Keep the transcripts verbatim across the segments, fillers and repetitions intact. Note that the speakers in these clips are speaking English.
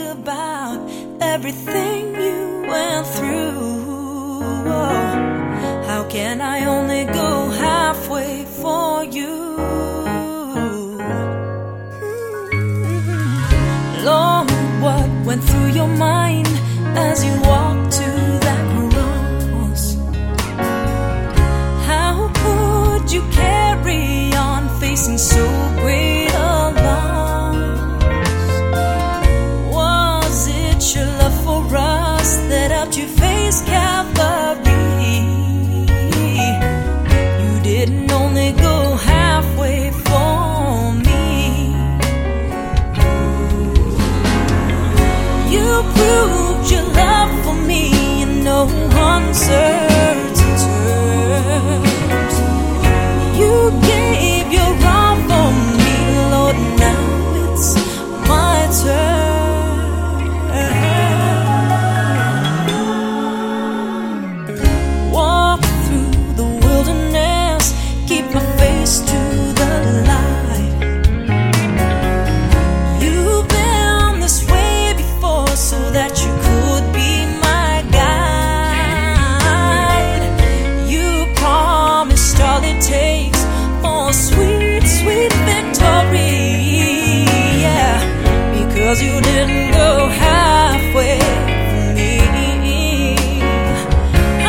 about everything you went through. Oh, how can I only go halfway for you? Mm-hmm. Lord, what went through your mind as you walked to that cross? How could you carry on facing so great a loss? Was it your love for us that helped you face Calvary? You didn't only go halfway for me. You proved your love for me in no uncertain terms. You gave your all for me, Lord, now it's my turn. Walk through the wilderness, keep my face to the light. You've been this way before so that you could be my guide. You promised all it takes for sweet, sweet victory. Yeah, because you didn't go halfway for me. Oh,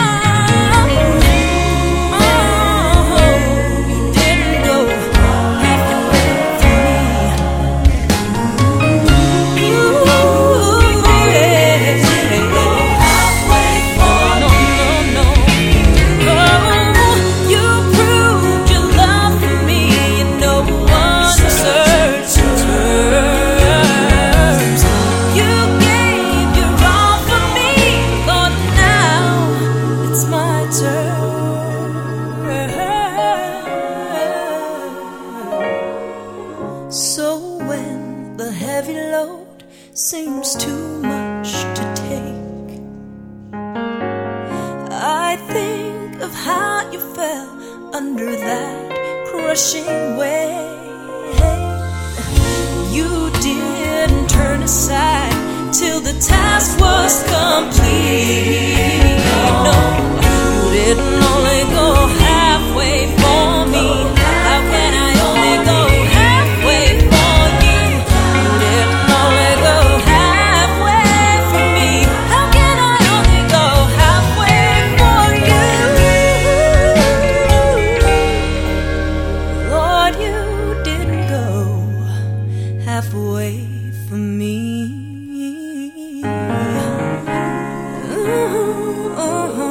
oh, you didn't go halfway for me. Ooh, yeah. No, no, no. Oh, you proved your love for me in no uncertain terms. You gave your all for me, Lord, now it's my turn. So when the heavy load seems too much to take, I think of how you fell under that crushing weight. You didn't turn aside till the task was complete. No, you didn't only go halfway for me. How can I only go halfway for you? You didn't only go halfway for me. How can I only go halfway for you? Lord, you didn't go halfway for me. Ooh, ooh.